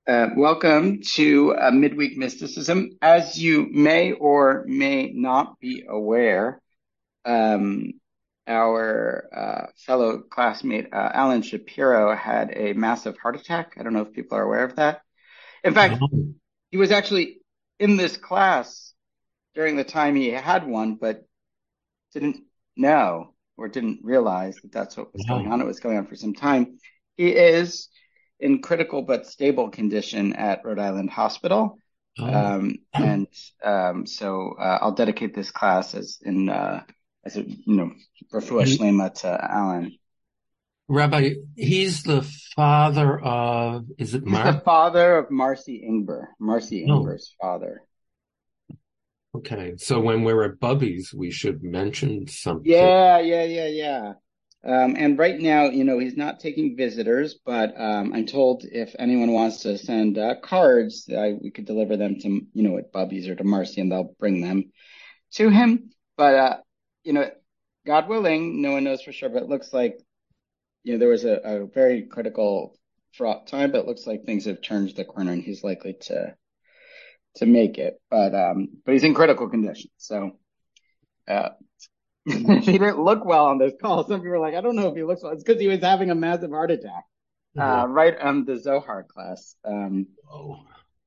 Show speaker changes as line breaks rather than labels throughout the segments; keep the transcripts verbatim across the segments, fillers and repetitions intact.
Uh, welcome to uh, Midweek Mysticism. As you may or may not be aware, um, our uh, fellow classmate uh, Alan Shapiro had a massive heart attack. I don't know if people are aware of that. In fact,
Oh,
he was actually in this class during the time he had one, but didn't know or didn't realize that that's what was going
wow.
on. It was going on for some time. He is in critical but stable condition at Rhode Island Hospital.
Oh.
Um, and um, so uh, I'll dedicate this class as in uh, as a you know refuah
And
shlema to Alan.
Rabbi, he's the father of, is it
He's the
Mark?
father of Marcy Ingber, Marcy
No.
Ingber's father.
Okay. So when we're at Bubby's, we should mention something.
Yeah, yeah, yeah, yeah. Um, and right now, you know, he's not taking visitors, but um, I'm told if anyone wants to send uh, cards, I, we could deliver them to, you know, at Bubby's or to Marcy, and they'll bring them to him. But uh, you know, God willing, no one knows for sure. But it looks like, you know, there was a, a very critical fraught time, but it looks like things have turned the corner, and he's likely to to make it. But um, but he's in critical condition, so. Uh, he didn't look well on this call. Some people were like, I don't know if he looks well. It's because he was having a massive heart attack, uh,
Wow.
right on the Zohar class. Um,
Oh.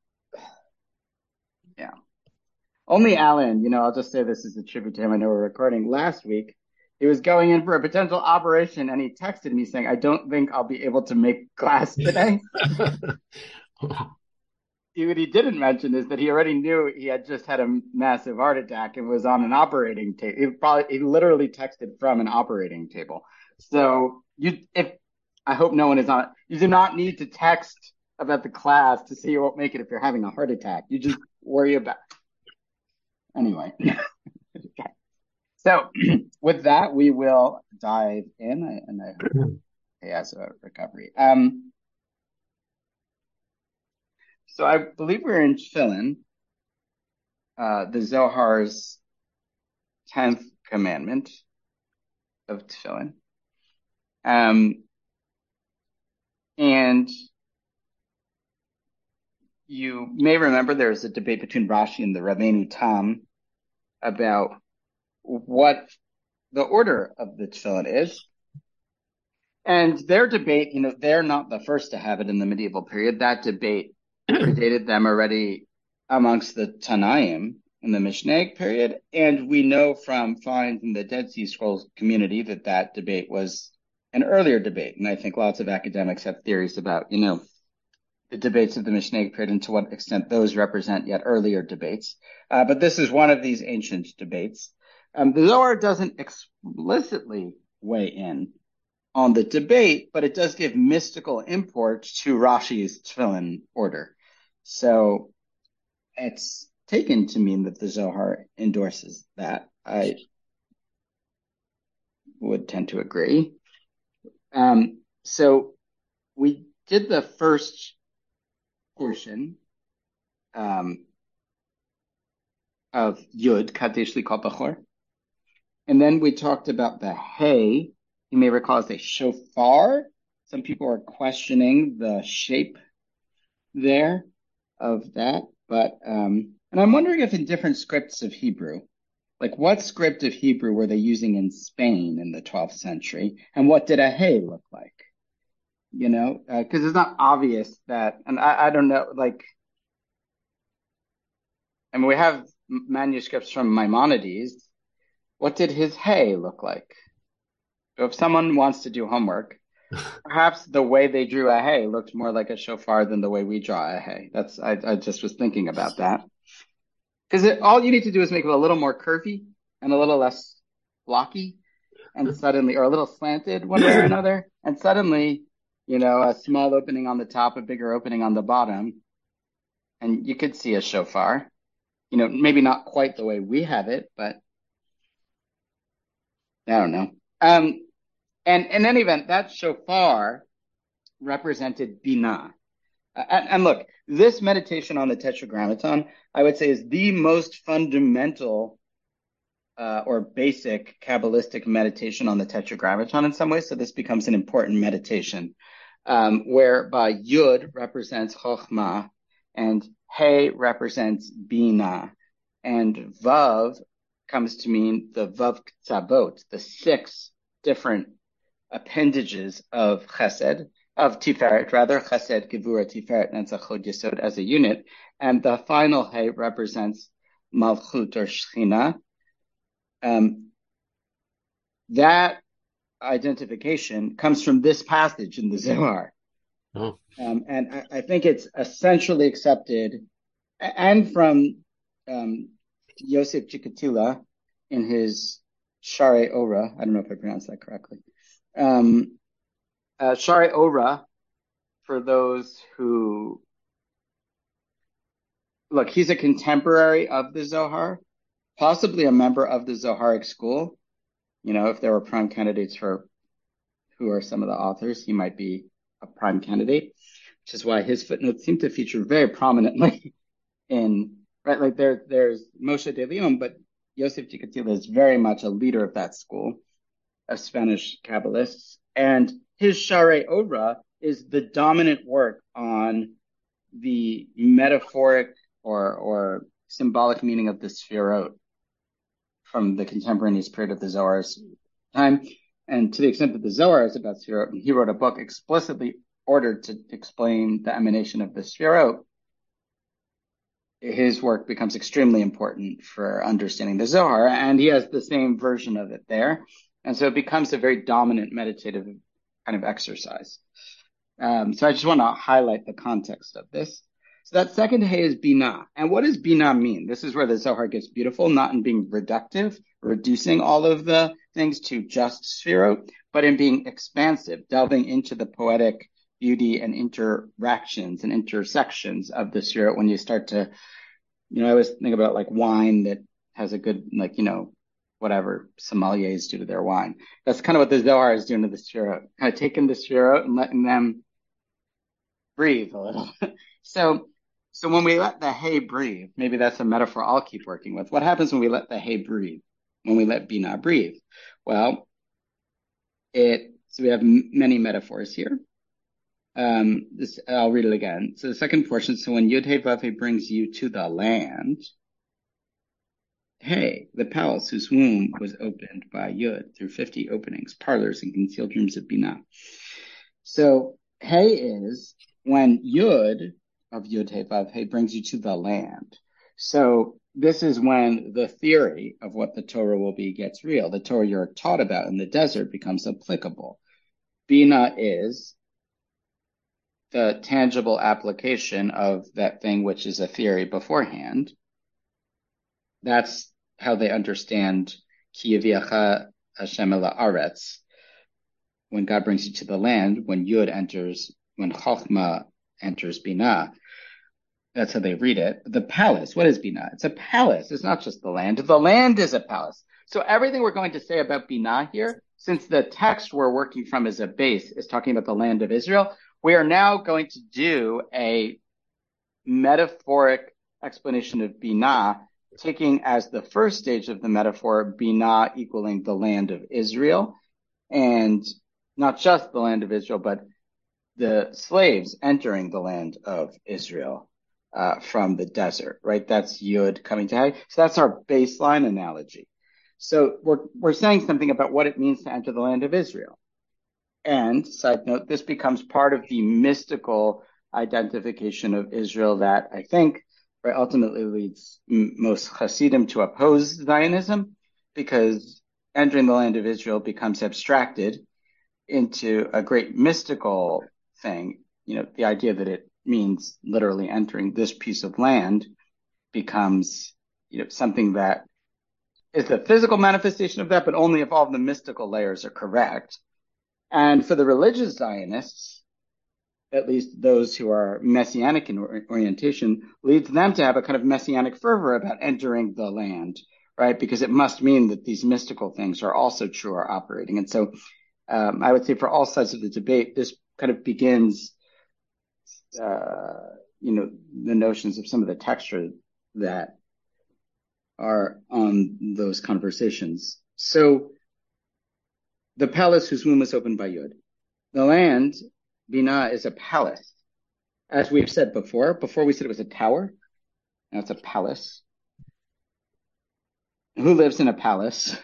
yeah. Only Alan, you know, I'll just say this as a tribute to him. I know we're recording last week. He was going in for a potential operation and he texted me saying, I don't think I'll be able to make class today. What he didn't mention is that he already knew he had just had a massive heart attack and was on an operating table. He probably he literally texted from an operating table. So you if I hope no one is on you do not need to text about the class to say you won't make it if you're having a heart attack. You just worry about anyway. Okay. So with that, we will dive in and I hope he has a recovery. Um so I believe we're in Tefillin, uh the Zohar's tenth commandment of tefillin. Um, and you may remember there was a debate between Rashi and the Rabbeinu Tam about what the order of the tefillin is. And their debate, you know, they're not the first to have it in the medieval period. That debate predated them already amongst the Tanaim in the Mishnaic period. And we know from finds in the Dead Sea Scrolls community that that debate was an earlier debate. And I think lots of academics have theories about, you know, the debates of the Mishnaic period and to what extent those represent yet earlier debates. Uh, but this is one of these ancient debates. Um, the Zohar doesn't explicitly weigh in on the debate, but it does give mystical import to Rashi's tefillin order. So it's taken to mean that the Zohar endorses that. I would tend to agree. Um, so we did the first portion um, of Yud, Kadesh Likot Bachor. And then we talked about the Hey. You may recall as a shofar. Some people are questioning the shape there of that. But, um, and I'm wondering if in different scripts of Hebrew, like what script of Hebrew were they using in Spain in the twelfth century? And what did a Hey look like? You know, because uh, it's not obvious that, and I, I don't know, like, I mean, we have manuscripts from Maimonides. What did his Hey look like? So if someone wants to do homework, perhaps the way they drew a hay looked more like a shofar than the way we draw a hay. That's I, I just was thinking about that because all you need to do is make it a little more curvy and a little less blocky, and suddenly, or a little slanted one way or another, and suddenly, you know, a small opening on the top, a bigger opening on the bottom, and you could see a shofar. You know, maybe not quite the way we have it, but I don't know. Um, and in any event, that shofar represented Binah. And, and look, this meditation on the Tetragrammaton, I would say, is the most fundamental uh, or basic Kabbalistic meditation on the Tetragrammaton in some ways. So this becomes an important meditation um, whereby Yud represents Chokhmah and He represents Bina, and Vav comes to mean the Vav Ktsabot, the six different appendages of Chesed, of Tiferet, rather, Chesed, Gevurah, Tiferet, Netzach, Hod, Yesod as a unit, and the final He represents Malchut or Shechina. Um, that identification comes from this passage in the Zohar.
Oh.
Um, and I, I think it's essentially accepted, and from um, Yosef Chikatila in his Share Ora. I don't know if I pronounced that correctly. Um, uh, Share Ora, for those who look, he's a contemporary of the Zohar, possibly a member of the Zoharic school. You know, if there were prime candidates for who are some of the authors, he might be a prime candidate, which is why his footnotes seem to feature very prominently in, right, like there, there's Moshe de Leon, but Yosef Chikatilo is very much a leader of that school of Spanish Kabbalists. And his Share Ora is the dominant work on the metaphoric or, or symbolic meaning of the Sfirot from the contemporaneous period of the Zohar's time. And to the extent that the Zohar is about Sfirot, and he wrote a book explicitly ordered to explain the emanation of the Sfirot, his work becomes extremely important for understanding the Zohar, and he has the same version of it there. And so it becomes a very dominant meditative kind of exercise. Um, so I just want to highlight the context of this. So that second He is Binah. And what does Binah mean? This is where the Zohar gets beautiful, not in being reductive, reducing all of the things to just Sfirot, but in being expansive, delving into the poetic beauty and interactions and intersections of the Sfirot. When you start to, you know, I always think about like wine that has a good, like, you know, whatever sommeliers do to their wine. That's kind of what the Zohar is doing to the Sfirot, kind of taking the Sfirot and letting them breathe a little. so, so when we let the He breathe, maybe that's a metaphor I'll keep working with. What happens when we let the He breathe? When we let Binah breathe? Well, it, so we have m- many metaphors here. Um, this, I'll read it again. So the second portion, so when Yud He Vav He brings you to the land, Hey, the palace whose womb was opened by Yud through fifty openings, parlors, and concealed rooms of Binah. So Hey is when Yud of Yud He Vav He brings you to the land. So this is when the theory of what the Torah will be gets real. The Torah you're taught about in the desert becomes applicable. Binah is the tangible application of that thing which is a theory beforehand. That's how they understand Ki Yaviacha Hashem el haaretz, when God brings you to the land, when Yud enters, when Chokhmah enters Binah. That's how they read it. The palace, what is Binah? It's a palace. It's not just the land. The land is a palace. So everything we're going to say about Binah here, since the text we're working from as a base is talking about the land of Israel, we are now going to do a metaphoric explanation of Binah, taking as the first stage of the metaphor, Binah equaling the land of Israel, and not just the land of Israel, but the slaves entering the land of Israel uh, from the desert, right? That's Yud coming to He. So that's our baseline analogy. So we're we're saying something about what it means to enter the land of Israel. And side note, this becomes part of the mystical identification of Israel that I think right, ultimately leads m- most Hasidim to oppose Zionism, because entering the land of Israel becomes abstracted into a great mystical thing. You know, the idea that it means literally entering this piece of land becomes, you know, something that is the physical manifestation of that, but only if all the mystical layers are correct. And for the religious Zionists, at least those who are messianic in orientation, leads them to have a kind of messianic fervor about entering the land, right? Because it must mean that these mystical things are also true or operating. And so um, I would say for all sides of the debate, this kind of begins, uh, you know, the notions of some of the texture that are on those conversations. So the palace whose womb was opened by Yud. The land Binah is a palace. As we've said before, before we said it was a tower. Now it's a palace. Who lives in a palace?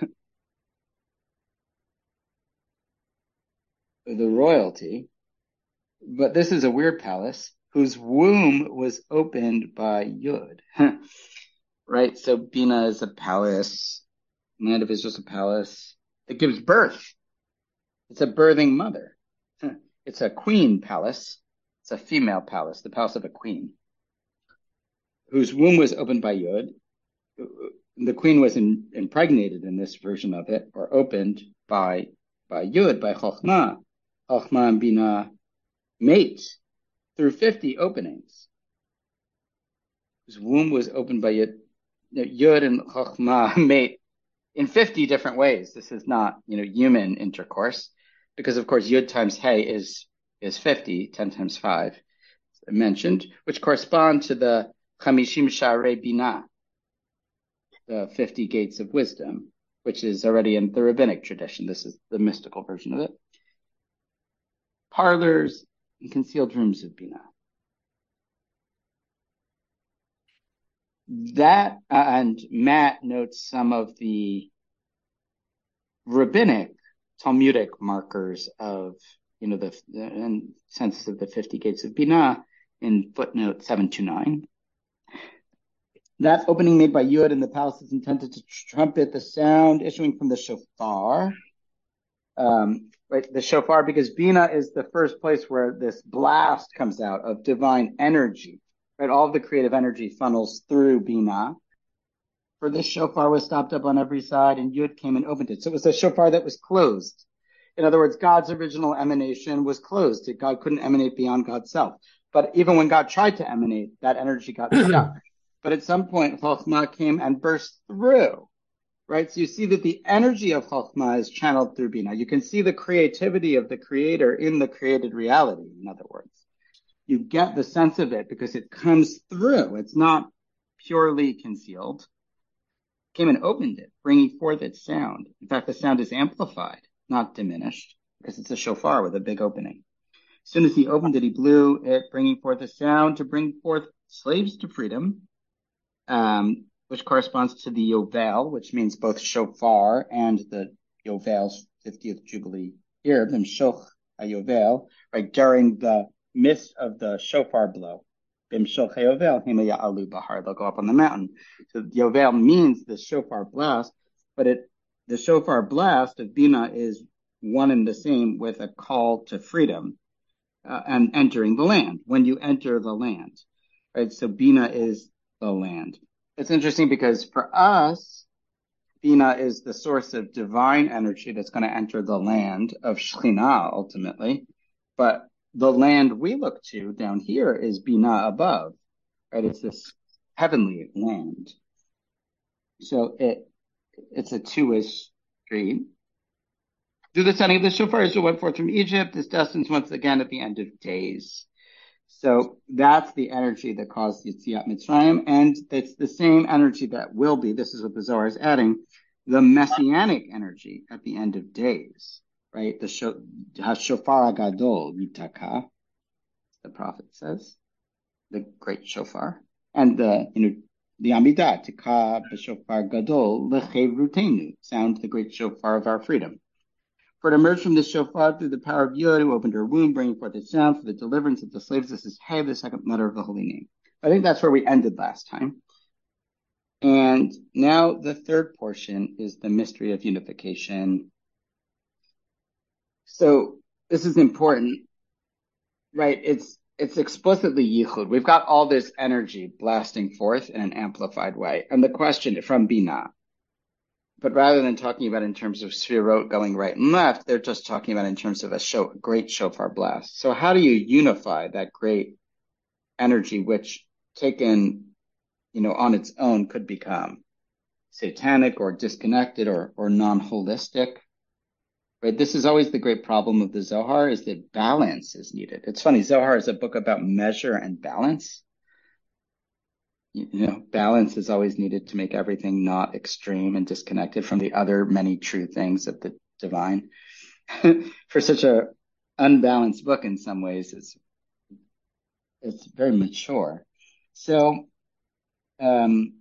The royalty. But this is a weird palace whose womb was opened by Yud. Right? So Bina is a palace. Land of Israel is a palace. It gives birth. It's a birthing mother. It's a queen palace. It's a female palace, the palace of a queen, whose womb was opened by Yud. The queen was in, impregnated in this version of it, or opened by by Yud, by Chokhmah. Chokhmah and Bina mate through fifty openings. His womb was opened by Yud. Yud and Chokhmah mate in fifty different ways. This is not, you know, human intercourse, because of course Yud times Hey is is fifty, ten times five, mentioned, which correspond to the Chamishim Sharei Bina, the fifty gates of wisdom, which is already in the rabbinic tradition. This is the mystical version of it. Parlors and concealed rooms of Bina. That, uh, and Matt notes some of the rabbinic Talmudic markers of, you know, the, the and census of the fifty gates of Bina in footnote seven two nine. That opening made by Yud in the palace is intended to trumpet the sound issuing from the shofar. Um, right, the shofar, because Bina is the first place where this blast comes out of divine energy. Right, all of the creative energy funnels through Bina. For this shofar was stopped up on every side, and Yud came and opened it. So it was a shofar that was closed. In other words, God's original emanation was closed. God couldn't emanate beyond God's self. But even when God tried to emanate, that energy got stuck. But at some point, Chokhmah came and burst through, right? So you see that the energy of Chokhmah is channeled through Bina. You can see the creativity of the creator in the created reality, in other words. You get the sense of it because it comes through. It's not purely concealed. Came and opened it, bringing forth its sound. In fact, the sound is amplified, not diminished, because it's a shofar with a big opening. As soon as he opened it, he blew it, bringing forth a sound to bring forth slaves to freedom, um, which corresponds to the Yovel, which means both shofar and the Yovel's fiftieth Jubilee year, the Mshoch HaYovel, right, during the midst of the shofar blow. Bimshoch HaYovel, Hema Ya'alu Bahar, they'll go up on the mountain. So Yovel means the shofar blast, but it the shofar blast of Bina is one and the same with a call to freedom uh, and entering the land, when you enter the land, right? So Bina is the land. It's interesting because for us, Bina is the source of divine energy that's going to enter the land of Shekhinah ultimately, but the land we look to down here is Bina above, right? It's this heavenly land. So it it's a two-way street. Through the sounding of the shofar, Israel went forth from Egypt. This destines once again at the end of days. So that's the energy that caused Yetziat Mitzrayim, and it's the same energy that will be, this is what the Zohar is adding, the messianic energy at the end of days. Right, the Hashofar Gadol Yitaka, the prophet says, the great shofar, and the you know the Amidah Tika b'Shofar Gadol Lechrutenu, sound the great shofar of our freedom. For it emerged from the shofar through the power of Yud, who opened her womb, bringing forth its sound for the deliverance of the slaves. This is Hey, the second letter of the holy name. I think that's where we ended last time. And now the third portion is the mystery of unification. So this is important, right? It's it's explicitly yichud. We've got all this energy blasting forth in an amplified way. And the question from Bina, but rather than talking about in terms of sfirot going right and left, they're just talking about in terms of a show, great shofar blast. So how do you unify that great energy, which taken, you know, on its own could become satanic or disconnected or or non-holistic? Right, this is always the great problem of the Zohar, is that balance is needed. It's funny, Zohar is a book about measure and balance. You, you know, balance is always needed to make everything not extreme and disconnected from the other many true things of the divine. For such a unbalanced book in some ways. It's it's very mature. So um,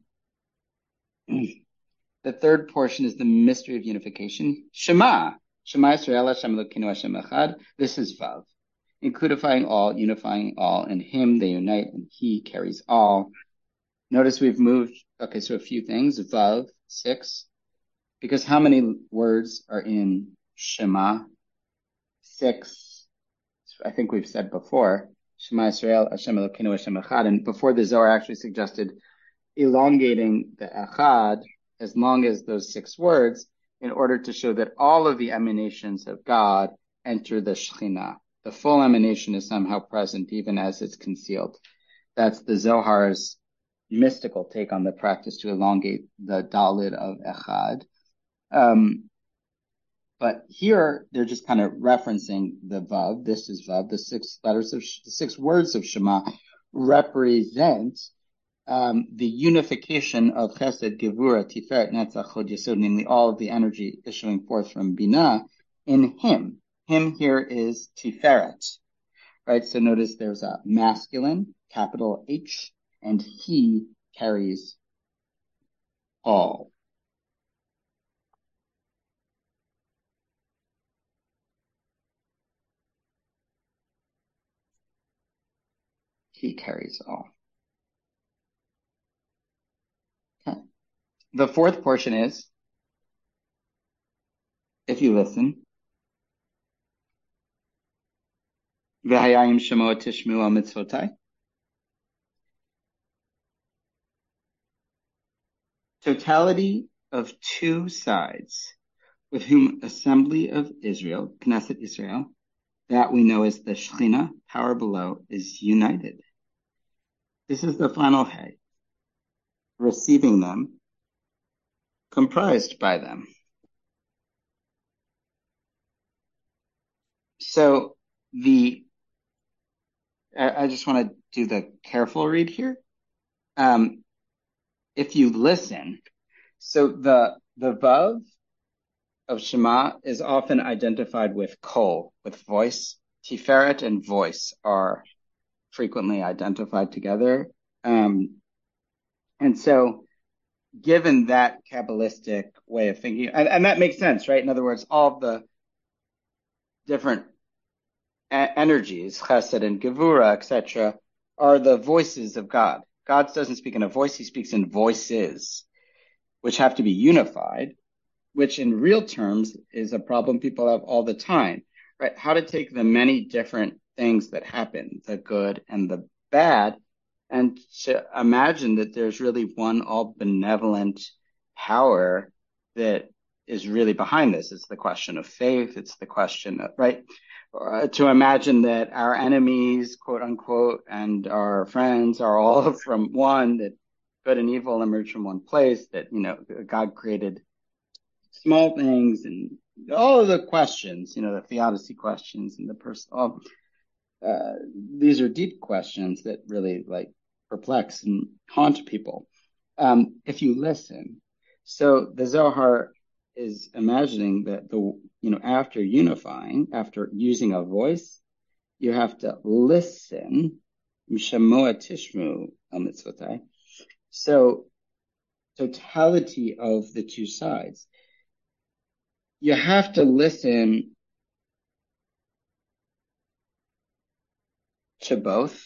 the third portion is the mystery of unification. Shema. Shema Yisrael Hashem Elokeinu Hashem Echad. This is Vav. Includifying all, unifying all. In him they unite and he carries all. Notice we've moved, okay, so a few things. Vav, six. Because how many words are in Shema? Six. I think we've said before. Shema Yisrael Hashem Elokeinu Hashem Echad. And before the Zohar actually suggested elongating the Echad as long as those six words in order to show that all of the emanations of God enter the Shekhinah. The full emanation is somehow present even as it's concealed. That's the Zohar's mystical take on the practice to elongate the Dalid of Echad. Um, but here they're just kind of referencing the Vav. This is Vav. The six letters of, the six words of Shema represent Um, the unification of Chesed, Gevura, Tiferet, Netzach, Chod Yesod, namely all of the energy issuing forth from Binah in him. Him here is Tiferet, right? So notice there's a masculine, capital H, and he carries all. He carries all. The fourth portion is, if you listen, V'hayayim shemo tishmu al mitzvotai. Totality of two sides, with whom assembly of Israel, Knesset Israel, that we know as the Shekhinah, power below, is united. This is the final hay, receiving them, comprised by them. So the, I just want to do the careful read here. Um, if you listen, so the, the Vav of Shema is often identified with kol, with voice. Tiferet and voice are frequently identified together. Um, and so given that Kabbalistic way of thinking, and, and that makes sense, right? In other words, all the different a- energies, chesed and gevura, et cetera, are the voices of God. God doesn't speak in a voice, he speaks in voices, which have to be unified, which in real terms is a problem people have all the time, right? How to take the many different things that happen, the good and the bad, and to imagine that there's really one all benevolent power that is really behind this. It's the question of faith. It's the question of, right? Uh, to imagine that our enemies, quote unquote, and our friends are all from one, that good and evil emerge from one place, that, you know, God created small things and all of the questions, you know, the theodicy questions and the personal, uh, these are deep questions that really like perplex and haunt people. Um, if you listen, so the Zohar is imagining that the, you know, after unifying, after using a voice, you have to listen. Mishamoa tishmu al mitzvotai. So totality of the two sides. You have to listen to both.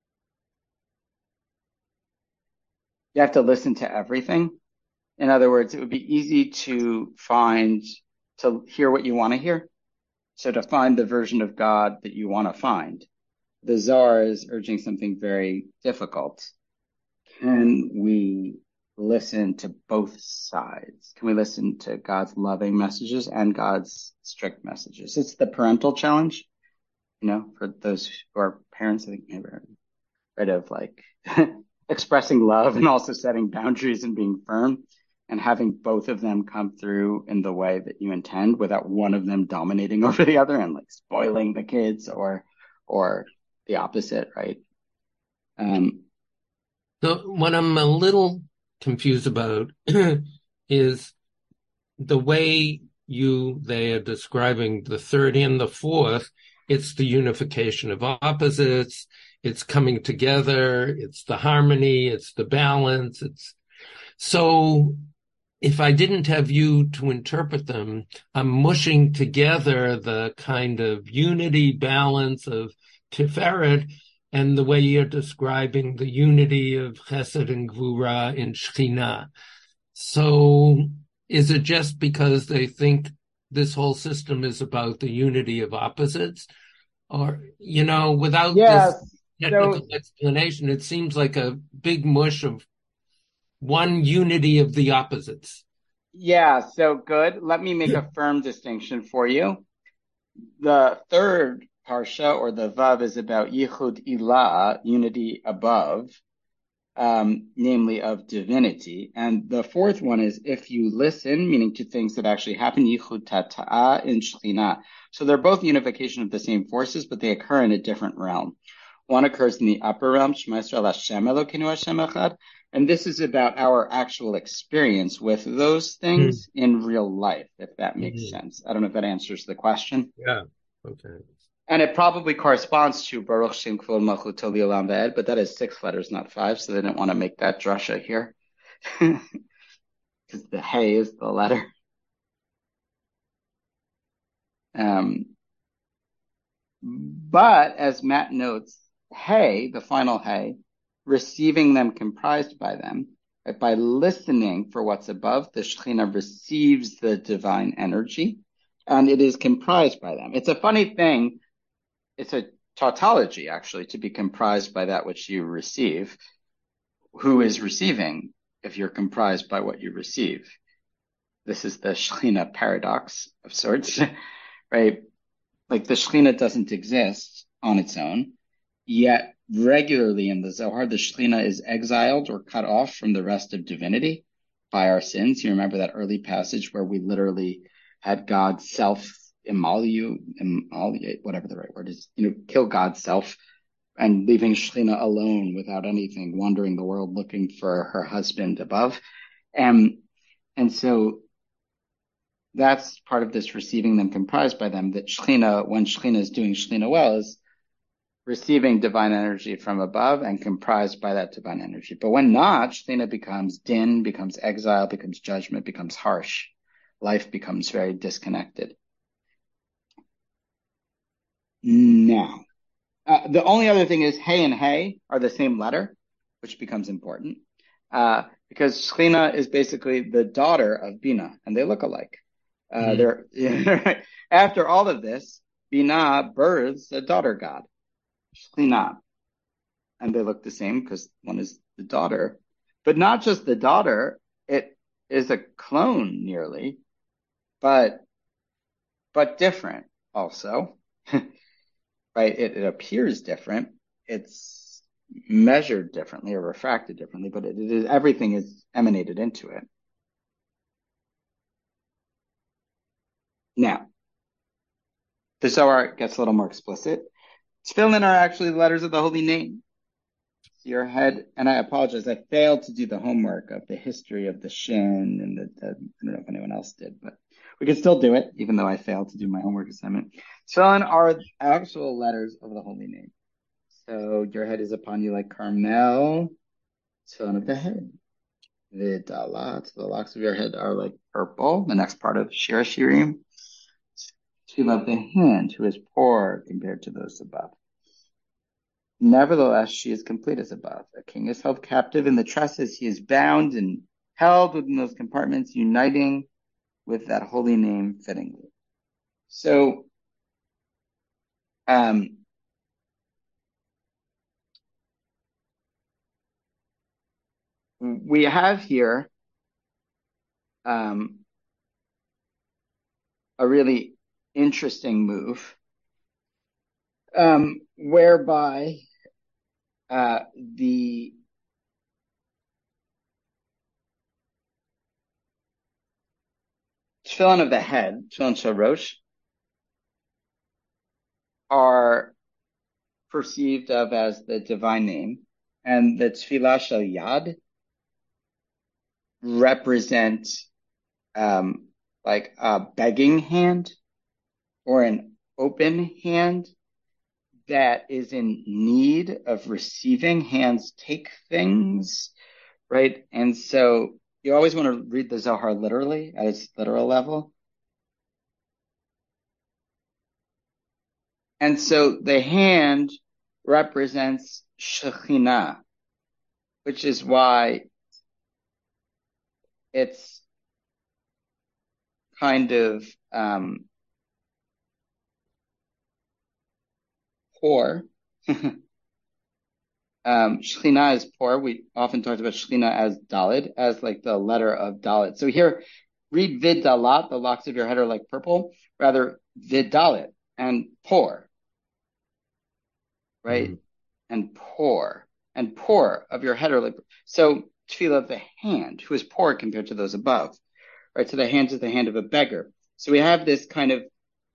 You have to listen to everything. In other words, it would be easy to find, to hear what you want to hear. So to find the version of God that you want to find. The Zohar is urging something very difficult. Can we listen to both sides? Can we listen to God's loving messages and God's strict messages? It's the parental challenge, you know, for those who are parents, I think maybe right of like expressing love and also setting boundaries and being firm and having both of them come through in the way that you intend without one of them dominating over the other and like spoiling the kids or, or the opposite, right? Um,
so what I'm a little confused about is the way you, they are describing the third and the fourth it's the unification of opposites, it's coming together, it's the harmony, it's the balance. It's so if I didn't have you to interpret them, I'm mushing together the kind of unity balance of Tiferet and the way you're describing the unity of Chesed and Gvura in Shekhinah. So is it just because they think this whole system is about the unity of opposites? Or, you know, without
Yes.
this technical
So,
explanation, it seems like a big mush of one unity of the opposites.
yeah, so good. Let me make a firm distinction for you. The third parsha, or the Vav, is about Yichud Ilah, unity above, um, namely of divinity. And the fourth one is if you listen, meaning to things that actually happen, Yichud Tata'ah in Shekhinah. So they're both unification of the same forces, but they occur in a different realm. One occurs in the upper realm, Shema Yisrael Hashem Elokeinu Hashem Echad, and this is about our actual experience with those things mm. in real life, if that makes mm-hmm. sense. I don't know if that answers the question.
Yeah, okay.
And it probably corresponds to Baruch Shem Kvod Malchuto L'Olam Va'ed, but that is six letters, not five, so they didn't want to make that drasha here. Because the Hey is the letter. Um, but as Matt notes, Hey, the final Hey, receiving them comprised by them, right, by listening for what's above, the Shekhinah receives the divine energy, and it is comprised by them. It's a funny thing. It's a tautology, actually, to be comprised by that which you receive. Who is receiving if you're comprised by what you receive? This is the Shekhinah paradox of sorts, right? Like the Shekhinah doesn't exist on its own, yet regularly in the Zohar, the Shekhinah is exiled or cut off from the rest of divinity by our sins. You remember that early passage where we literally had God's self emolliate, emolliate, whatever the right word is, you know, kill God's self and leaving Shekhinah alone without anything, wandering the world looking for her husband above. And, and so that's part of this receiving them comprised by them, that Shekhinah, when Shekhinah is doing Shekhinah well, is receiving divine energy from above and comprised by that divine energy. But when not, Shekhinah becomes din, becomes exile, becomes judgment, becomes harsh. Life becomes very disconnected. Now, uh, the only other thing is Hey and Hey are the same letter, which becomes important, uh, because Shekhinah is basically the daughter of Bina, and they look alike. Uh, mm. They're yeah, after all of this, Bina births a daughter god, Shekhinah, and they look the same because one is the daughter, but not just the daughter. It is a clone nearly, but but different also. Right, it, it appears different. It's measured differently or refracted differently, but it, it is, everything is emanated into it. Now, the Zohar gets a little more explicit. Tefillin are actually the letters of the holy name. Your head, and I apologize, I failed to do the homework of the history of the Shin, and the, the, I don't know if anyone else did, but we can still do it, even though I failed to do my homework assignment. Tefillin are actual letters of the holy name. So your head is upon you like Carmel, tefillin of the head. Vidalat, the locks of your head are like purple, the next part of Shir Shirim. Tefillin of the hand, who is poor compared to those above. Nevertheless, she is complete as above. A king is held captive in the tresses. He is bound and held within those compartments, uniting with that holy name fittingly. So, um, we have here um, a really interesting move um, whereby uh, the tefillin of the head, tefillin sharosh, are perceived of as the divine name, and the tefillah shel yad represent um, like a begging hand or an open hand that is in need of receiving. Hands take things, right? And so you always want to read the Zohar literally at its literal level. And so the hand represents Shekhinah, which is why it's kind of um, poor. um, Shekhinah is poor. We often talked about Shekhinah as Dalid, as like the letter of Dalid. So here, read Vidalat, the locks of your head are like purple, rather Vidalit, and poor, right? Mm-hmm. And poor, and poor of your head are like, so tefillah of the hand, who is poor compared to those above, right? So the hand is the hand of a beggar. So we have this kind of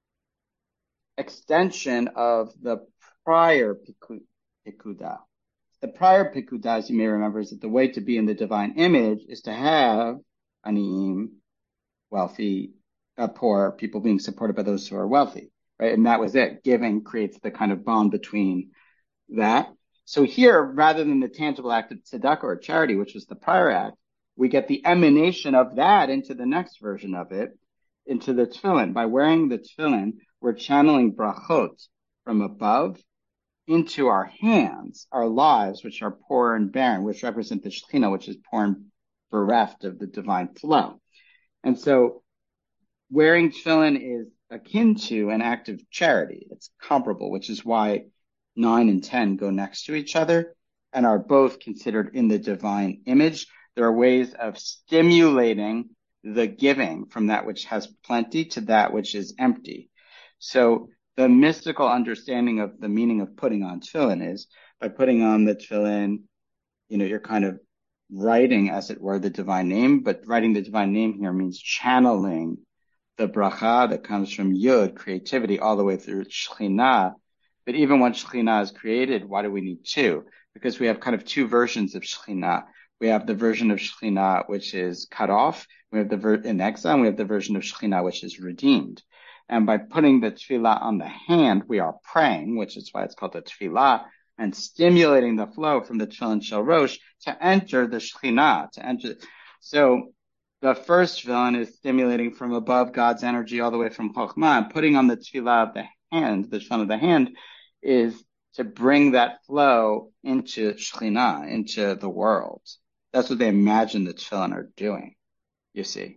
extension of the prior pikudah. The prior pikudah, as you may remember, is that the way to be in the divine image is to have aniim, wealthy, uh, poor, people being supported by those who are wealthy, right? And that was it. Giving creates the kind of bond between that. So here, rather than the tangible act of tzedakah or charity, which was the prior act, we get the emanation of that into the next version of it, into the tefillin. By wearing the tefillin, we're channeling brachot from above into our hands, our lives, which are poor and barren, which represent the Shekhinah, which is poor and bereft of the divine flow. And so wearing tefillin is akin to an act of charity. It's comparable, which is why nine and ten go next to each other and are both considered in the divine image. There are ways of stimulating the giving from that which has plenty to that which is empty. So the mystical understanding of the meaning of putting on tefillin is by putting on the tefillin, you know, you're kind of writing, as it were, the divine name, but writing the divine name here means channeling the bracha that comes from Yud, creativity, all the way through Shekhinah. But even when Shekhinah is created, why do we need two? Because we have kind of two versions of Shekhinah. We have the version of Shekhinah which is cut off. We have the ver- in exile, and we have the version of Shekhinah which is redeemed. And by putting the tefillah on the hand, we are praying, which is why it's called the tefillah, and stimulating the flow from the tefillin shel rosh to enter the Shekhinah, to enter. So the first tefillin is stimulating from above God's energy all the way from Chokhmah, and putting on the tefillah of the hand, the tefillin of the hand, is to bring that flow into Shekhinah, into the world. That's what they imagine the tefillin are doing, you see.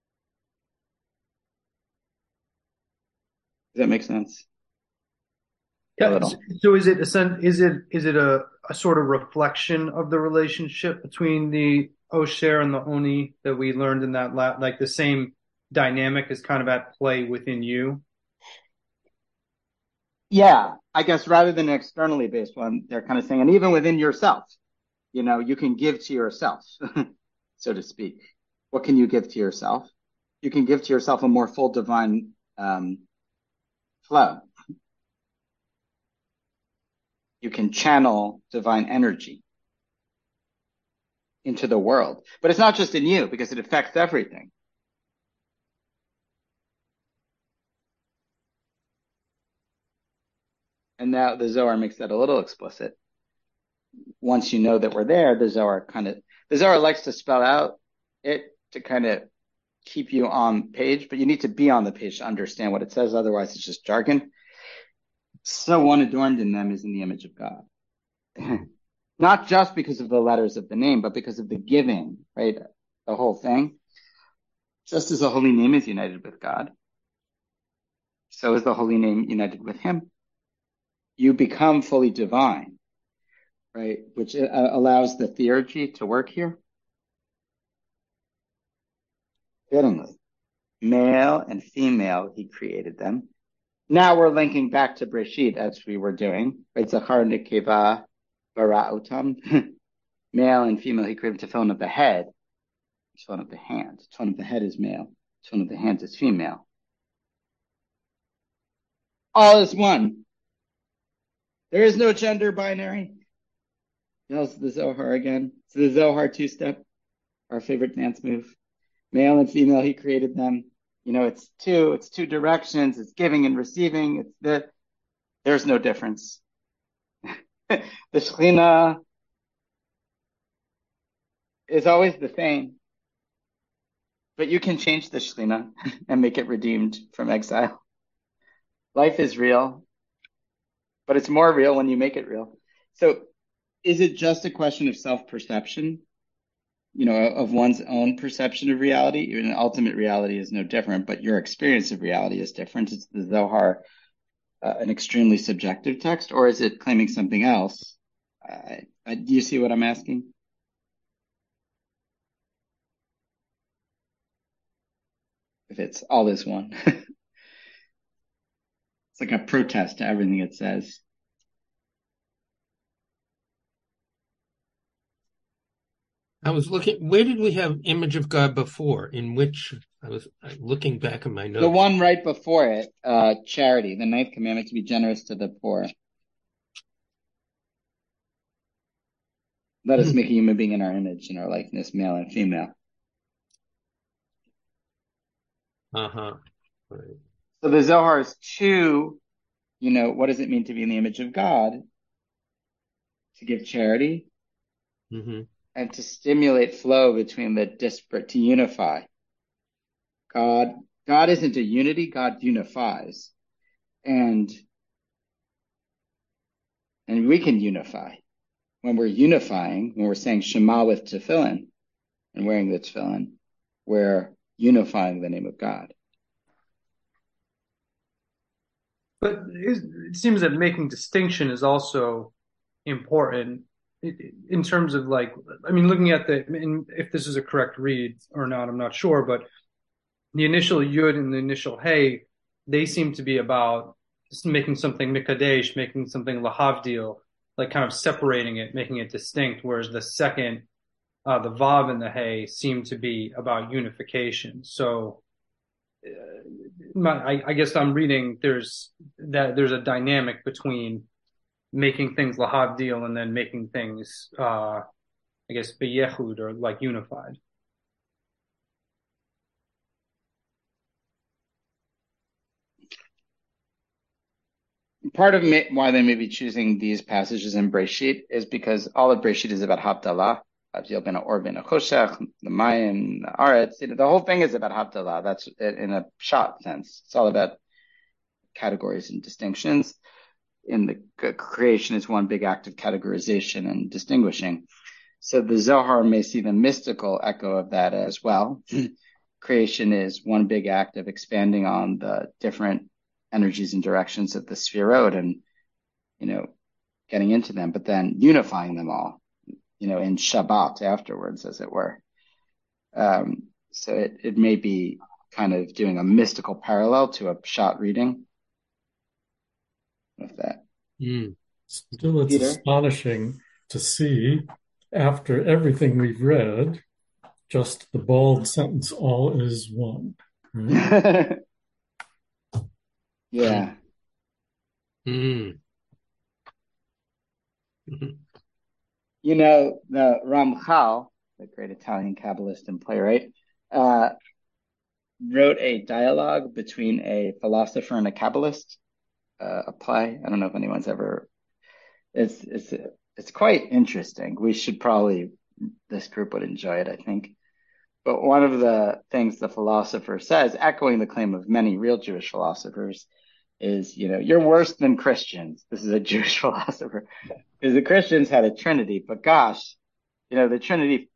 Does that make sense?
Yeah. So is it a is it is it a, a sort of reflection of the relationship between the Osher and the Oni that we learned in that lab? Like the same dynamic is kind of at play within you?
Yeah, I guess rather than an externally based one, they're kind of saying, and even within yourself, you know, you can give to yourself, so to speak. What can you give to yourself? You can give to yourself a more full divine um, flow. You can channel divine energy into the world. But it's not just in you, because it affects everything. And now the Zohar makes that a little explicit. Once you know that we're there, the Zohar kind of, the Zohar likes to spell out it to kind of keep you on page, but you need to be on the page to understand what it says. Otherwise, it's just jargon. So one adorned in them is in the image of God. Not just because of the letters of the name, but because of the giving, right? The whole thing. Just as the holy name is united with God, so is the holy name united with him. You become fully divine, right? Which uh, allows the theurgy to work here. Fittingly, male and female, he created them. Now we're linking back to Breshit as we were doing, right? Zachar Nekeva Bara'otam. Male and female, he created tefillin of the head, tefillin of the hand. Tefillin of the head is male, tefillin of the hand is female. All is one. There is no gender binary. Tells the Zohar again. So the Zohar two-step, our favorite dance move. Male and female, he created them. You know, it's two, it's two directions, it's giving and receiving. It's the, there's no difference. The Shekhinah is always the same, but you can change the Shekhinah and make it redeemed from exile. Life is real, but it's more real when you make it real. So is it just a question of self-perception, you know, of one's own perception of reality? Even ultimate reality is no different, but your experience of reality is different. It's the Zohar, uh, an extremely subjective text, or is it claiming something else? Uh, uh, do you see what I'm asking? If it's all is one. It's like a protest to everything it says.
I was looking, where did we have image of God before? In which, I was looking back at my notes.
The one right before it, uh, charity, the ninth commandment to be generous to the poor. Let us make a human being in our image, in our likeness, male and female.
Uh-huh. Right.
So the Zohar is two, you know, what does it mean to be in the image of God? To give charity,
mm-hmm.
and to stimulate flow between the disparate, to unify. God, God isn't a unity, God unifies. And, and we can unify. When we're unifying, when we're saying Shema with tefillin and wearing the tefillin, we're unifying the name of God.
But it seems that making distinction is also important in terms of, like, I mean, looking at the, if this is a correct read or not, I'm not sure, but the initial Yud and the initial Hey, they seem to be about just making something Mikadesh, making something Lahavdil, like kind of separating it, making it distinct, whereas the second, uh, the Vav and the Hey seem to be about unification. So uh, my, I, I guess I'm reading there's that there's a dynamic between making things Lahavdil and then making things, uh, I guess, Beyechud, or like unified.
Part of why they may be choosing these passages in Breshit is because all of Breshit is about Havdalah, Avdil ben Or ben Choshech, the Mayim, the Aretz. You know, the whole thing is about Havdalah. That's in a short sense. It's all about categories and distinctions. In the creation is one big act of categorization and distinguishing. So the Zohar may see the mystical echo of that as well. Creation is one big act of expanding on the different energies and directions of the Sefirot and, you know, getting into them, but then unifying them all, you know, in Shabbat afterwards, as it were. Um, so it, it may be kind of doing a mystical parallel to a Pshat reading of that.
Mm.
Still, it's
Peter?
astonishing to see, after everything we've read, just the bald sentence, all is one. Right?
Yeah.
Mm.
You know, the Ramchal, the great Italian Kabbalist and playwright, uh, wrote a dialogue between a philosopher and a Kabbalist, uh, a play. I don't know if anyone's ever, it's, it's, it's quite interesting. We should probably, this group would enjoy it, I think. But one of the things the philosopher says, echoing the claim of many real Jewish philosophers, is, you know, you're worse than Christians. This is a Jewish philosopher. Because the Christians had a Trinity, but gosh, you know, the Trinity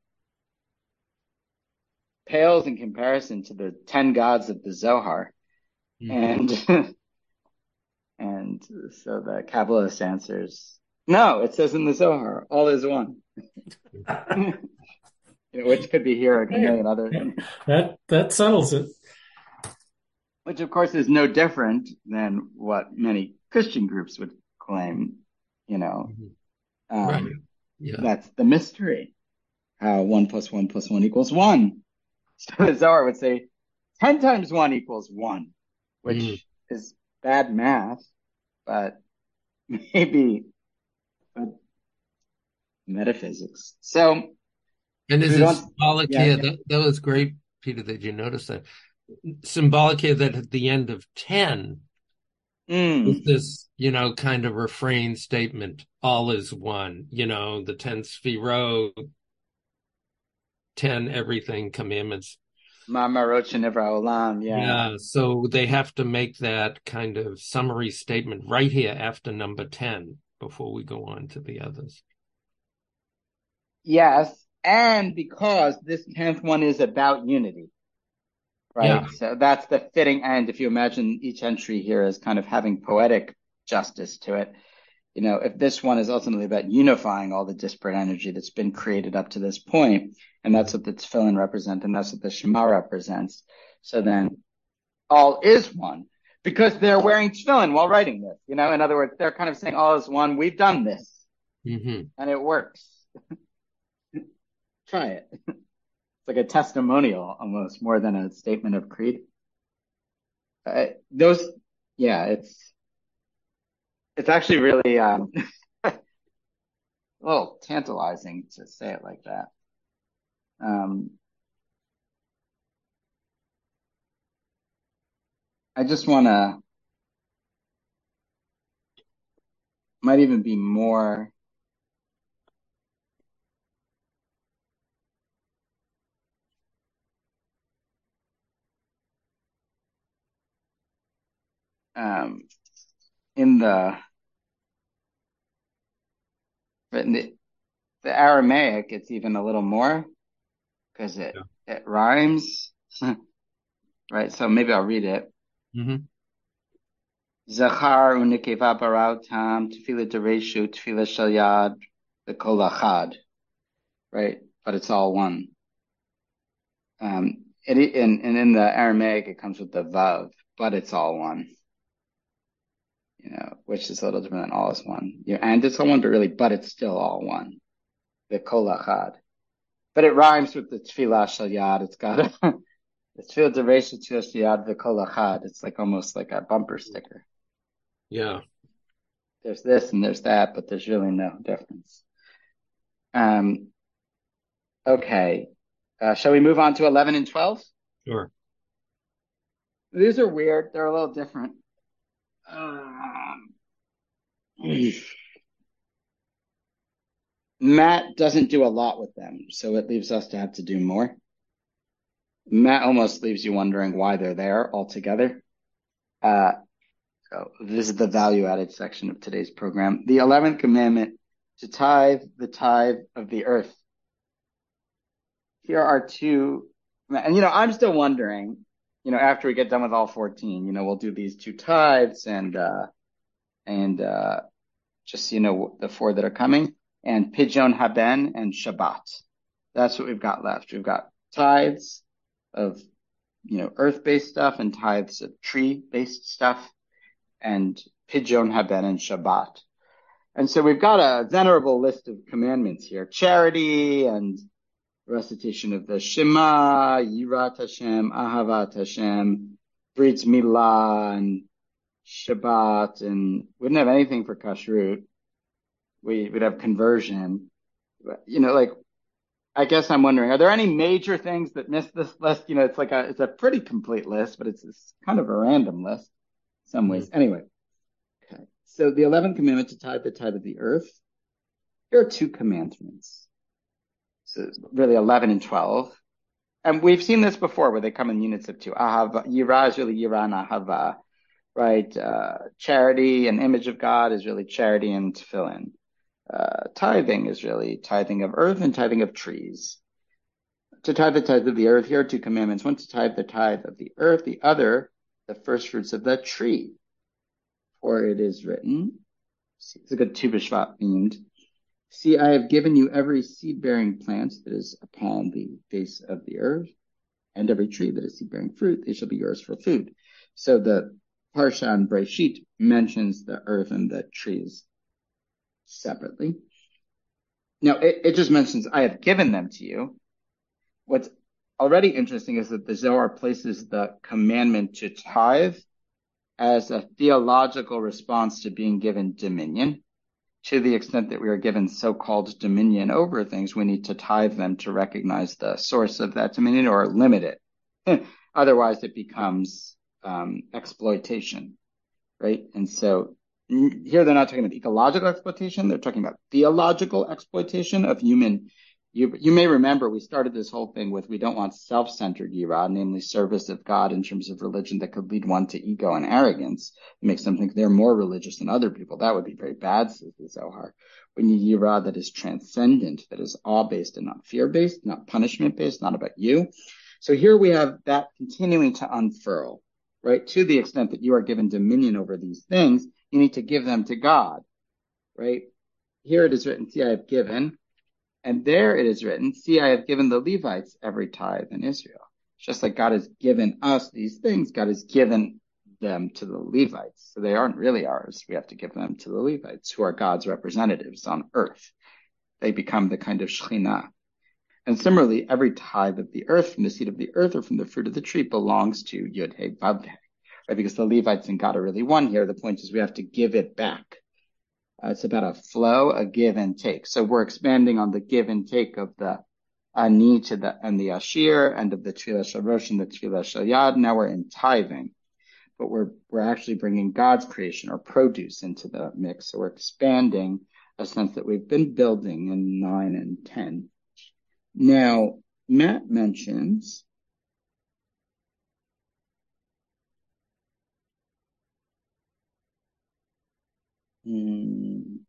pales in comparison to the ten gods of the Zohar. Mm-hmm. And and so the Kabbalist answers, no, it says in the Zohar, all is one. You know, which could be here a million other.
That that settles it.
Which, of course, is no different than what many Christian groups would claim, you know. Um,
right. Yeah.
That's the mystery. How one plus one plus one equals one. So the Zohar would say ten times one equals one, which mm. is bad math, but maybe but metaphysics. So,
and is it symbolic? Yeah, yeah that, that was great, Peter, that you noticed that. symbolic here that at the end of ten
Mm.
is this, you know, kind of refrain statement, all is one, you know, the ten sfirot, ten everything commandments.
Ma'amarot Shenivra Olam, yeah.
Yeah, so they have to make that kind of summary statement right here after number ten before we go on to the others.
Yes, and because this tenth one is about unity, right?
Yeah.
So that's the fitting end. If you imagine each entry here as kind of having poetic justice to it, you know, if this one is ultimately about unifying all the disparate energy that's been created up to this point, and that's what the tefillin represent, and that's what the Shema represents. So then all is one, because they're wearing tefillin while writing this, you know, in other words, they're kind of saying all is one. We've done this,
Mm-hmm.
and it works. Try it. It's like a testimonial almost more than a statement of creed. Uh, those, yeah, it's, it's actually really, um, a little tantalizing to say it like that. Um, I just want to, might even be more, um, in the, in the, the Aramaic, it's even a little more because it, yeah. it rhymes, right? So maybe I'll read it.
Mm-hmm.
Zachar unikeva barautam tefillah dereshu tefillah shel yad v'kol achad, right? But it's all one. Um, it, and, and in the Aramaic, it comes with the vav, but it's all one. You know, which is a little different than all is one. You know, and it's all one, but really, but it's still all one. V'kol achad. But it rhymes with the tefillah shel yad. It's got a, the tefillah dereshu tefillah shel yad v'kol achad. It's like almost like a bumper sticker.
Yeah.
There's this and there's that, but there's really no difference. Um, okay. Uh, shall we move on to eleven and twelve?
Sure.
These are weird. They're a little different. Um, Matt doesn't do a lot with them, so it leaves us to have to do more. Matt almost leaves you wondering why they're there altogether. Uh, So this is the value-added section of today's program. The eleventh commandment, to tithe the tithe of the earth. Here are two, and you know, I'm still wondering, you know, after we get done with all fourteen, you know, we'll do these two tithes and, uh, and, uh, just, you know, the four that are coming, and Pidyon Haben and Shabbat. That's what we've got left. We've got tithes of, you know, earth-based stuff and tithes of tree-based stuff, and Pidyon Haben and Shabbat. And so we've got a venerable list of commandments here. Charity and recitation of the Shema, Yirat Hashem, Ahavat Hashem, Brit Milah, and Shabbat, and we wouldn't have anything for Kashrut. We would have conversion. You know, like, I guess I'm wondering, are there any major things that miss this list? You know, it's like a, it's a pretty complete list, but it's, it's kind of a random list in some ways. Anyway. Okay. So the eleventh commandment, to tithe the tithe of the earth. There are two commandments. So really eleven and twelve. And we've seen this before where they come in units of two. Ahava, Yirah is really Yirah and Ahava, right? Uh, charity and image of God is really charity and tefillin. Uh, tithing is really tithing of earth and tithing of trees. To tithe the tithe of the earth, here are two commandments. One, to tithe the tithe of the earth. The other, the first fruits of the tree. For it is written, it's a good Tu B'Shvat themed. See, I have given you every seed-bearing plant that is upon the face of the earth, and every tree that is seed-bearing fruit, they shall be yours for food. So the Parsha in Breshit mentions the earth and the trees separately. Now, it, it just mentions, I have given them to you. What's already interesting is that the Zohar places the commandment to tithe as a theological response to being given dominion. To the extent that we are given so-called dominion over things, we need to tithe them to recognize the source of that dominion or limit it. Otherwise, it becomes um, exploitation, right? And so here they're not talking about ecological exploitation. They're talking about theological exploitation of human. You, you may remember we started this whole thing with we don't want self-centered yirah, namely service of God in terms of religion that could lead one to ego and arrogance. It makes them think they're more religious than other people. That would be very bad, says the Zohar. We need yirah that is transcendent, that is awe-based and not fear-based, not punishment-based, not about you. So here we have that continuing to unfurl, right? To the extent that you are given dominion over these things, you need to give them to God, right? Here it is written, see, I have given. And there it is written, see, I have given the Levites every tithe in Israel. Just like God has given us these things, God has given them to the Levites. So they aren't really ours. We have to give them to the Levites, who are God's representatives on earth. They become the kind of Shekhinah. And similarly, every tithe of the earth, from the seed of the earth or from the fruit of the tree, belongs to Yud He Vav He. Right? Because the Levites and God are really one here. The point is we have to give it back. Uh, it's about a flow, a give and take. So we're expanding on the give and take of the Ani to the and the Ashir, and of the Tefillah Shel Rosh and the Tefillah Shel Yad. Now we're in tithing, but we're we're actually bringing God's creation or produce into the mix. So we're expanding a sense that we've been building in nine and ten. Now Matt mentions hmm,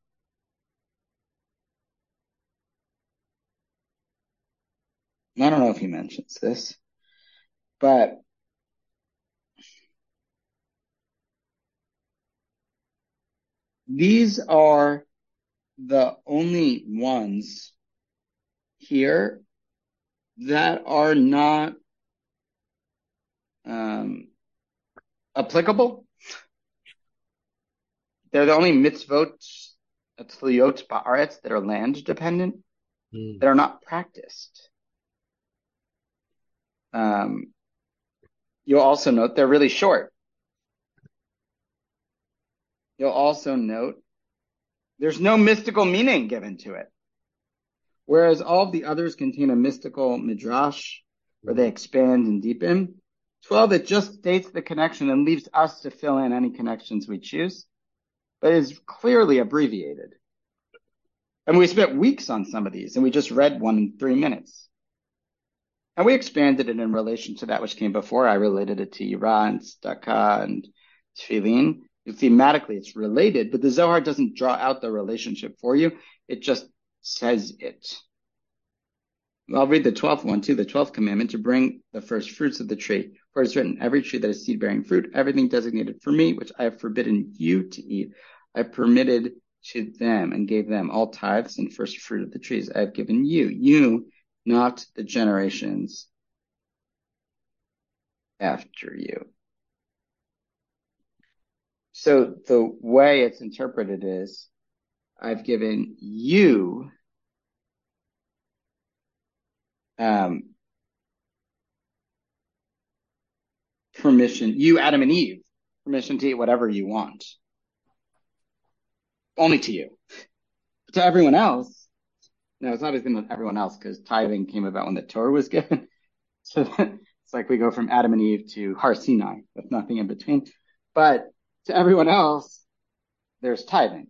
I don't know if he mentions this, but these are the only ones here that are not um, applicable. They're the only mitzvot, tzliot ba'aretz, that are land dependent, mm. that are not practiced. Um, you'll also note they're really short. You'll also note there's no mystical meaning given to it. Whereas all of the others contain a mystical midrash where they expand and deepen. twelve, it just states the connection and leaves us to fill in any connections we choose, but is clearly abbreviated. And we spent weeks on some of these, and we just read one in three minutes. And we expanded it in relation to that which came before. I related it to Yirah and Tzedakah and Tefillin. Thematically, it's related, but the Zohar doesn't draw out the relationship for you. It just says it. I'll read the twelfth one too, the twelfth commandment, to bring the first fruits of the tree. For it's written, every tree that is seed-bearing fruit, everything designated for me, which I have forbidden you to eat, I permitted to them and gave them all tithes and first fruit of the trees I have given you. You, not the generations after you. So the way it's interpreted is, I've given you um, permission, you, Adam and Eve, permission to eat whatever you want. Only to you. But to everyone else, no, it's not even with everyone else, because tithing came about when the Torah was given. So it's like we go from Adam and Eve to Har Sinai with nothing in between. But to everyone else, there's tithing.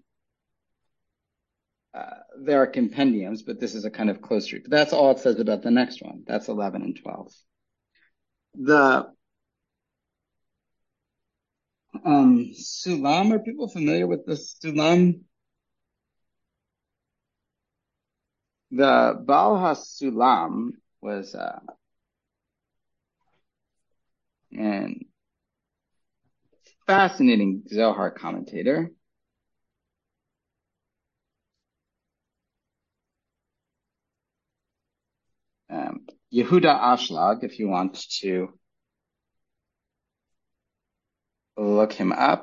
Uh, there are compendiums, but this is a kind of close read. But that's all it says about the next one. That's eleven and twelve. The um, Sulam, are people familiar with the Sulam? The Baal HaSulam was uh, an fascinating Zohar commentator. Um, Yehuda Ashlag, if you want to look him up.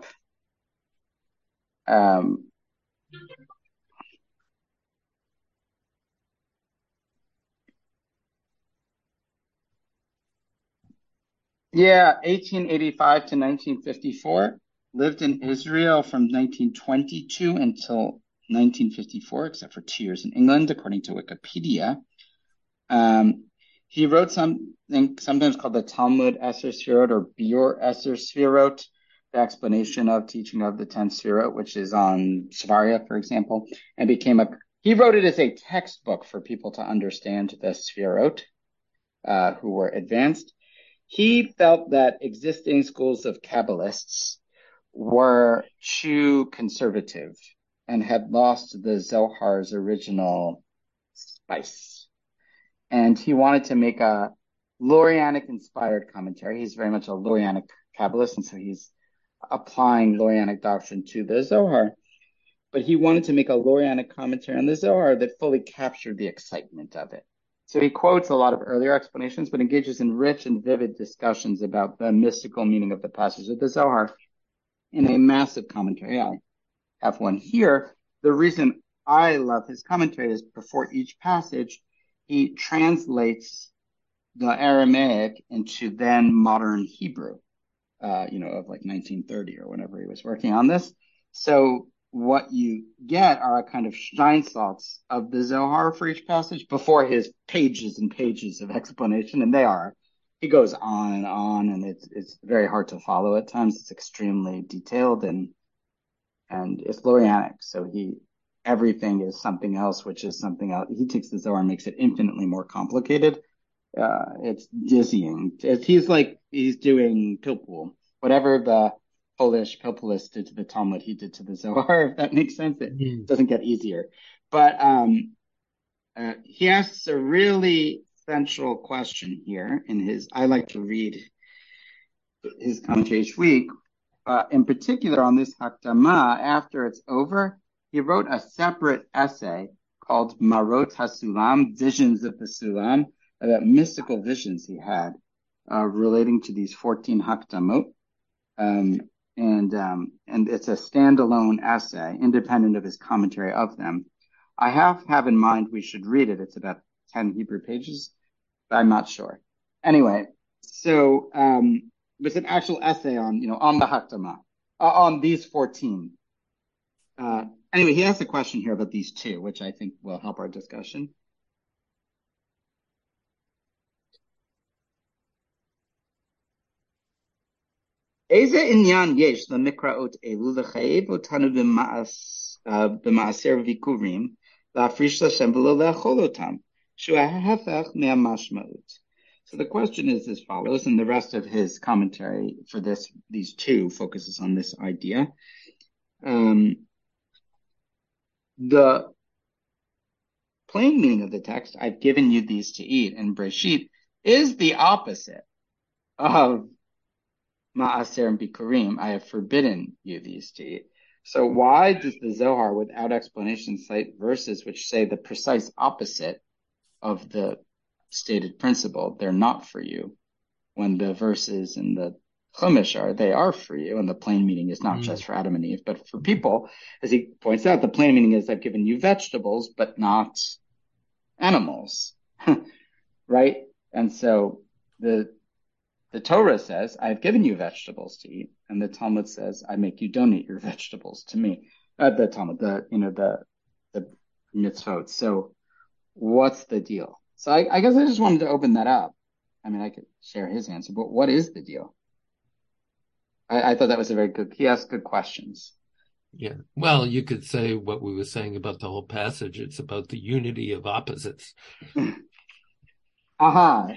Um, yeah, eighteen eighty-five to nineteen fifty-four. Lived in Israel from nineteen twenty-two until nineteen fifty-four, except for two years in England, according to Wikipedia. Um, He wrote something sometimes called the Talmud Esser Sfirot or Biur Esser Sfirot, the explanation of teaching of the ten Sfirot, which is on Svaria, for example, and became a, he wrote it as a textbook for people to understand the Sfirot, uh, who were advanced. He felt that existing schools of Kabbalists were too conservative and had lost the Zohar's original spice. And he wanted to make a Lurianic-inspired commentary. He's very much a Lurianic Kabbalist, and so he's applying Lurianic doctrine to the Zohar. But he wanted to make a Lurianic commentary on the Zohar that fully captured the excitement of it. So he quotes a lot of earlier explanations, but engages in rich and vivid discussions about the mystical meaning of the passage of the Zohar in a massive commentary. I have one here. The reason I love his commentary is before each passage, he translates the Aramaic into then modern Hebrew, uh, you know, of like nineteen thirty or whenever he was working on this. So what you get are a kind of Steinsaltz of the Zohar for each passage before his pages and pages of explanation. And they are, he goes on and on, and it's, it's very hard to follow at times. It's extremely detailed and, and it's Lurianic. So he, everything is something else, which is something else. He takes the Zohar and makes it infinitely more complicated. Uh, it's dizzying. It's, he's like, he's doing Pilpul. Whatever the Polish Pilpulist did to the Talmud, he did to the Zohar, if that makes sense. It mm. doesn't get easier. But um, uh, he asks a really central question here in his, I like to read his commentary each week. Uh, in particular on this Hakdama, after it's over, he wrote a separate essay called Marot HaSulam, Visions of the Sulam, about mystical visions he had uh, relating to these fourteen Hakdamot. Um, and um, and it's a standalone essay, independent of his commentary of them. I have have in mind we should read it. It's about ten Hebrew pages, but I'm not sure. Anyway, so um, it's an actual essay on, you know, on the Hakdama, uh, on these fourteen. Uh, anyway, he asked a question here about these two, which I think will help our discussion. איזה עניין יש למקראות אלו לחייב אותנו במעשר ויכורים להפריש לשם ולא לאכול אותם, שהוא ההפך מהמשמעות. So the question is as follows, and the rest of his commentary for this, these two, focuses on this idea. Um, the plain meaning of the text, I've given you these to eat, in Breshit, is the opposite of Ma'aser and Bikurim, I have forbidden you these to eat. So why does the Zohar, without explanation, cite verses which say the precise opposite of the stated principle? They're not for you. When the verses in the Chumash are, they are for you, and the plain meaning is not mm. just for Adam and Eve, but for people. As he points out, the plain meaning is I've given you vegetables, but not animals. Right? And so the The Torah says, I've given you vegetables to eat. And the Talmud says, I make you donate your vegetables to me. Uh, the Talmud, the, you know, the, the mitzvot. So what's the deal? So I, I guess I just wanted to open that up. I mean, I could share his answer, but what is the deal? I, I thought that was a very good, he asked good questions.
Yeah. Well, you could say what we were saying about the whole passage. It's about the unity of opposites.
Aha.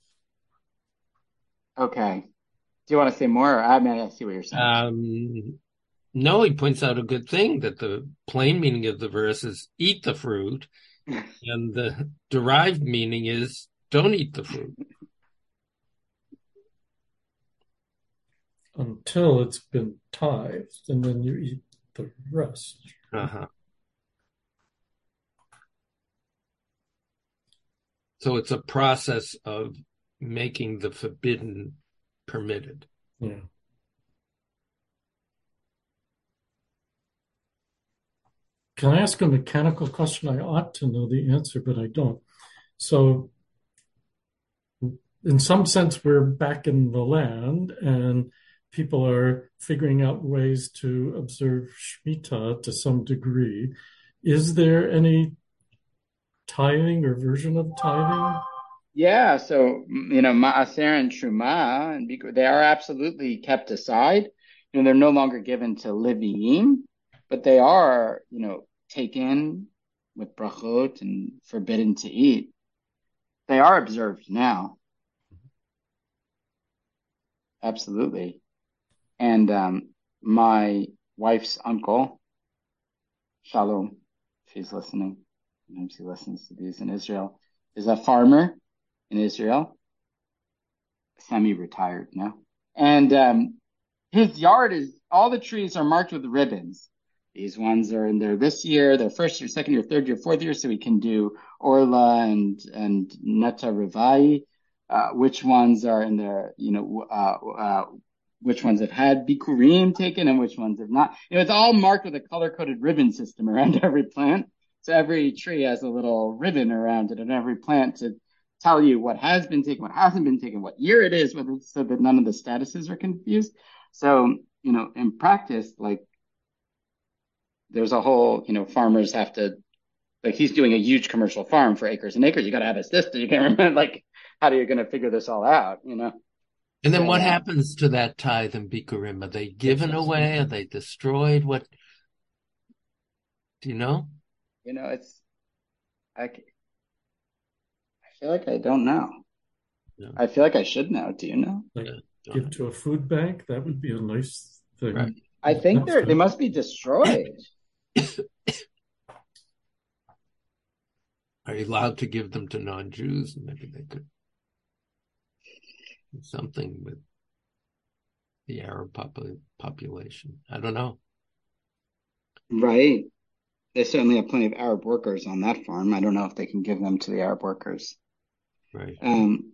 Okay. Do you want to say more? Or, I mean, I see what you're saying.
Um, no, he points out a good thing, that the plain meaning of the verse is eat the fruit, and the derived meaning is don't eat the fruit.
Until it's been tithed, and then you eat the rest.
Uh-huh. So it's a process of making the forbidden permitted.
Yeah. Can I ask a mechanical question? I ought to know the answer, but I don't. So in some sense, we're back in the land and people are figuring out ways to observe Shemitah to some degree. Is there any tithing or version of tithing
Yeah, so you know, Ma'aser and Truma and Bikur, they are absolutely kept aside. You know, they're no longer given to Leviim, but they are, you know, taken with brachot and forbidden to eat. They are observed now, absolutely. And um, my wife's uncle, Shalom, if he's listening, sometimes he listens to these in Israel, is a farmer in Israel, semi-retired now. And um, his yard is, all the trees are marked with ribbons. These ones are in there this year, their first year, second year, third year, fourth year, so we can do Orla and and Neta Revai. Uh, which ones are in there, you know, uh, uh, which ones have had Bikurim taken and which ones have not. You know, it's all marked with a color-coded ribbon system around every plant. So every tree has a little ribbon around it, and every plant to tell you what has been taken, what hasn't been taken, what year it is, whether it's so that none of the statuses are confused. So, you know, in practice, like there's a whole, you know, farmers have to, like he's doing a huge commercial farm for acres and acres. You got to have a system. You can't remember, like, how are you going to figure this all out, you know?
And then
So,
what
uh,
happens to that tithe and bikurim? Are they given away? Are they destroyed? What, do you know?
You know, it's, I, I feel like I don't know.
No.
I feel like I should know. Do you know?
Like
Yeah,
give to a food bank? That would be a nice thing.
right.
I think they're, they must be destroyed.
Are you allowed to give them to non-Jews? Maybe they could do something with the Arab popul- population. I don't know.
Right. They certainly have plenty of Arab workers on that farm. I don't know if they can give them to the Arab workers.
Right.
Um,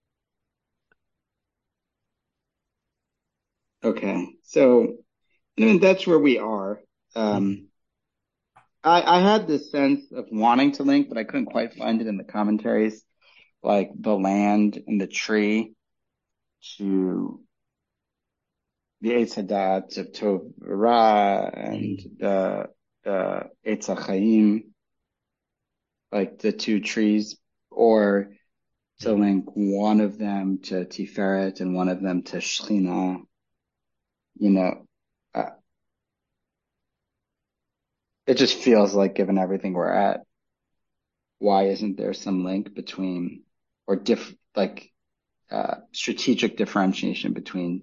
okay. So, I mean, that's where we are. Um, I, I had this sense of wanting to link, but I couldn't quite find it in the commentaries, like the land and the tree to the Eitz Hadat of Tov Ra and
Mm.
the the Eitz HaChaim, like the two trees, or to
Mm.
link one of them to Tiferet and one of them to Shechina. You know, uh, it just feels like, given everything we're at, why isn't there some link between, or diff, like, uh, strategic differentiation between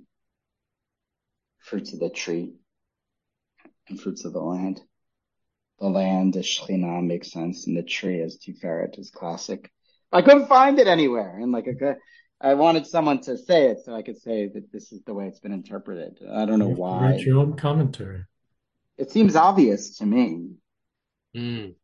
fruits of the tree and fruits of the land? The land as Shekhinah makes sense, and the tree as Tiferet is classic. I couldn't find it anywhere, and like a, I wanted someone to say it so I could say that this is the way it's been interpreted. I don't know
You have to
why.
write your own commentary.
It seems obvious to me.
Mm.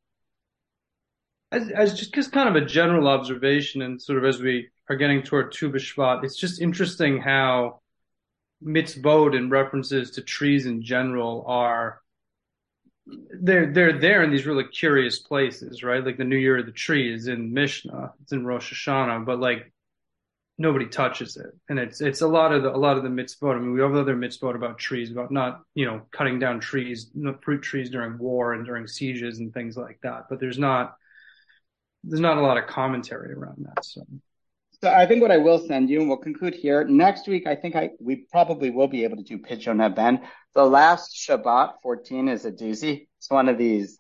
As, as just, just kind of a general observation, and sort of as we are getting toward Tu B'Shvat, it's just interesting how mitzvot and references to trees in general are they're they're there in these really curious places, right? Like the New Year of the Tree is in Mishnah, it's in Rosh Hashanah, but like nobody touches it, and it's it's a lot of the a lot of the mitzvot. I mean, we have other mitzvot about trees, about not you know cutting down trees, fruit trees during war and during sieges and things like that. But there's not there's not a lot of commentary around that. So,
So I think what I will send you, and we'll conclude here next week. I think I we probably will be able to do Pidyon Haben. The last Shabbat, fourteen, is a doozy. It's one of these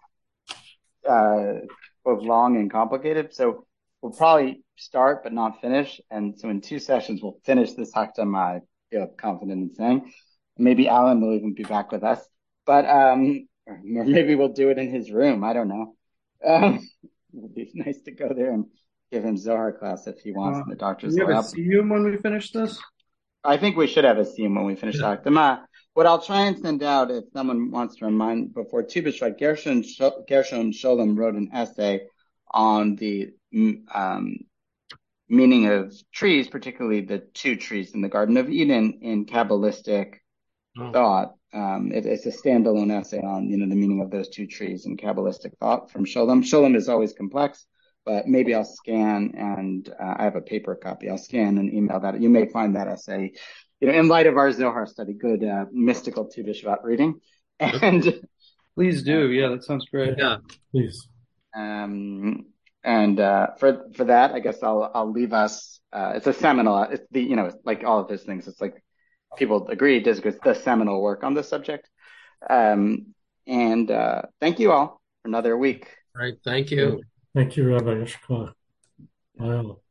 uh, both long and complicated. So we'll probably start but not finish. And so in two sessions, we'll finish this Hakdama, I feel confident in saying. Maybe Alan will even be back with us. But um, or maybe we'll do it in his room. I don't know. Um, it would be nice to go there and give him Zohar class if he wants,
uh,
and the doctors
do we
will
have a
help.
siyum when we finish this?
I think we should have a siyum when we finish the Hakdama. What I'll try and send out, if someone wants to remind, before Tu B'Shvat, Gershon, Gershon Sholem wrote an essay on the um, meaning of trees, particularly the two trees in the Garden of Eden, in Kabbalistic
Oh.
thought. Um, it, it's a standalone essay on, you know, the meaning of those two trees in Kabbalistic thought from Sholem. Sholem is always complex, but maybe I'll scan and uh, I have a paper copy. I'll scan and email that. You may find that essay, you know, in light of our Zohar study, good uh, mystical Tu B'Shvat reading. And
Please do. Yeah, that sounds great.
Yeah.
Please.
um, And uh, for for that, I guess I'll I'll leave us. Uh, it's a seminal. It's the you know like all of those things. It's like people agree, disagree. It's the seminal work on this subject. Um, and uh, thank you all for another week.
Right. Thank you.
Thank you, Rabbi Yeshua. Wow.